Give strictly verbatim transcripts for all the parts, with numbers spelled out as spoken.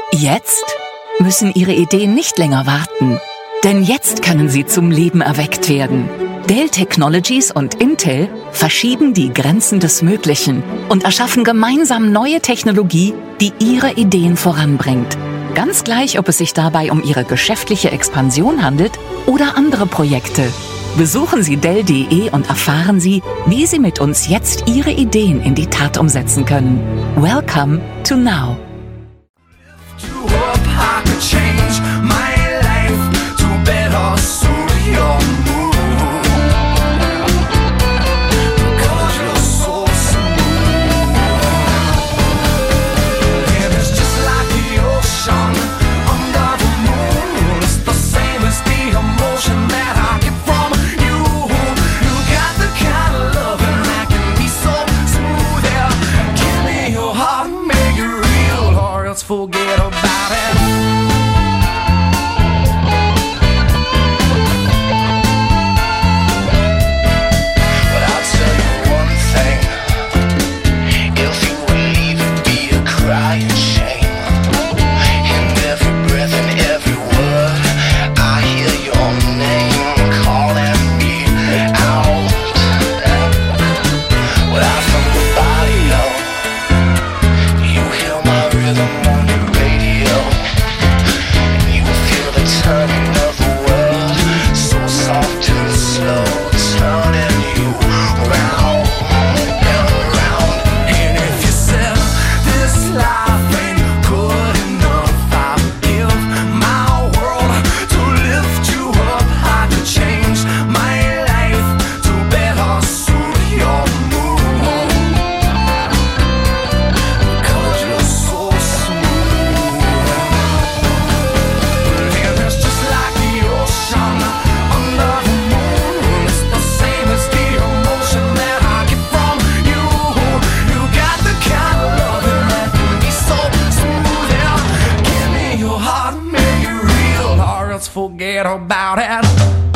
Jetzt müssen Ihre Ideen nicht länger warten, denn jetzt können sie zum Leben erweckt werden. Dell Technologies und Intel verschieben die Grenzen des Möglichen und erschaffen gemeinsam neue Technologie, die Ihre Ideen voranbringt. Ganz gleich, ob es sich dabei um Ihre geschäftliche Expansion handelt oder andere Projekte. Besuchen Sie Dell punkt de und erfahren Sie, wie Sie mit uns jetzt Ihre Ideen in die Tat umsetzen können. Welcome to Now. Forget about it. But I'll tell you one thing. If you would leave it be a crying shame. In every breath and every word I hear your name calling me out. Without somebody else, you hear my rhythm. Forget about it.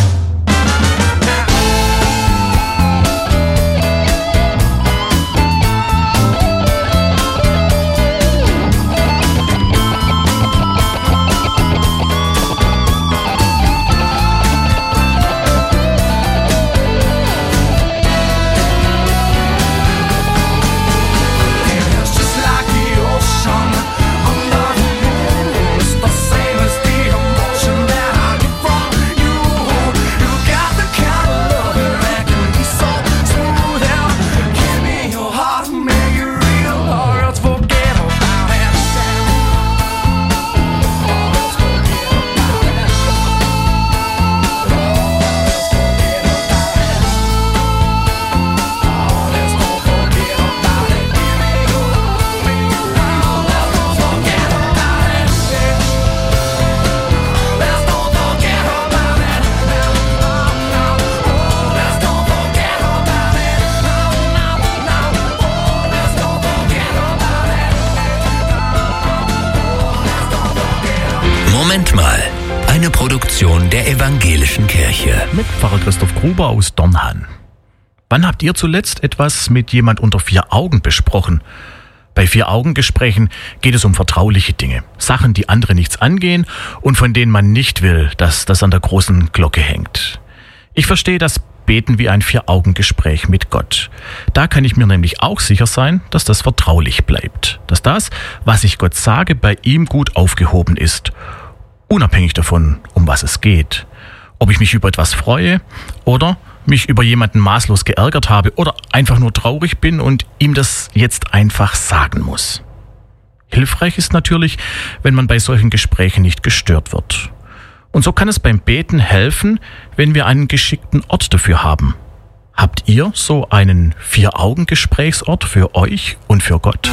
Moment mal, eine Produktion der Evangelischen Kirche. Mit Pfarrer Christoph Gruber aus Dornhan. Wann habt ihr zuletzt etwas mit jemand unter vier Augen besprochen? Bei Vier-Augen-Gesprächen geht es um vertrauliche Dinge. Sachen, die andere nichts angehen und von denen man nicht will, dass das an der großen Glocke hängt. Ich verstehe das Beten wie ein Vier-Augen-Gespräch mit Gott. Da kann ich mir nämlich auch sicher sein, dass das vertraulich bleibt. Dass das, was ich Gott sage, bei ihm gut aufgehoben ist. Unabhängig davon, um was es geht. Ob ich mich über etwas freue oder mich über jemanden maßlos geärgert habe oder einfach nur traurig bin und ihm das jetzt einfach sagen muss. Hilfreich ist natürlich, wenn man bei solchen Gesprächen nicht gestört wird. Und so kann es beim Beten helfen, wenn wir einen geschickten Ort dafür haben. Habt ihr so einen Vier-Augen-Gesprächsort für euch und für Gott?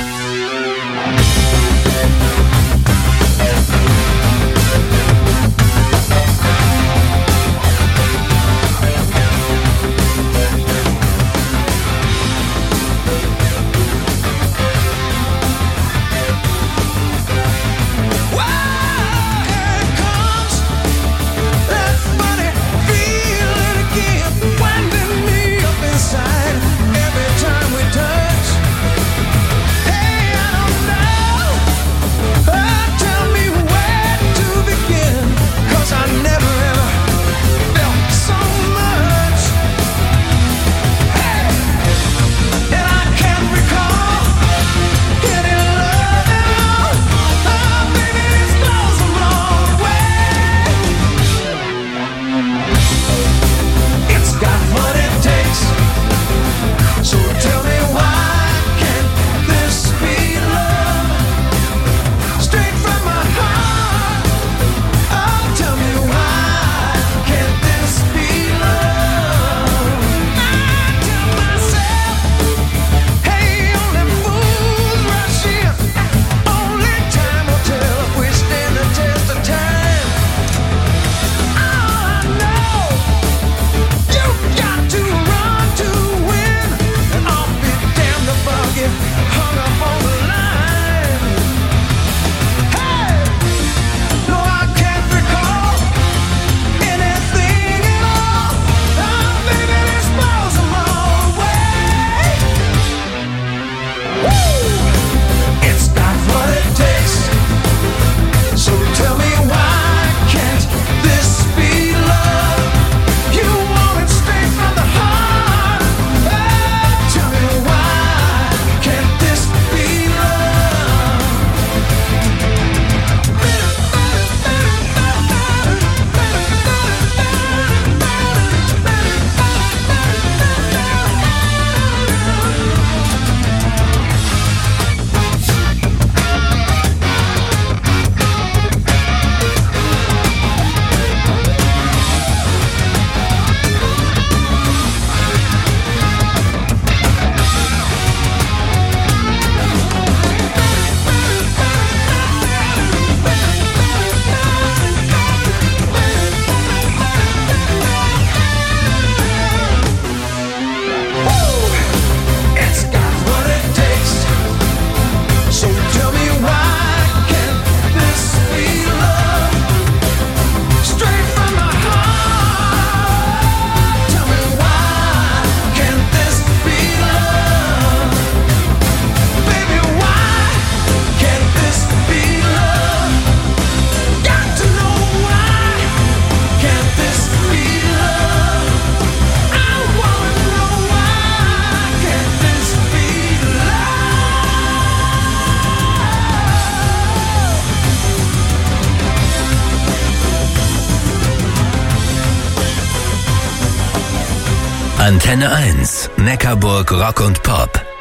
Every time we touch, hey, I don't know. Antenne eins, Neckarburg Rock und Pop.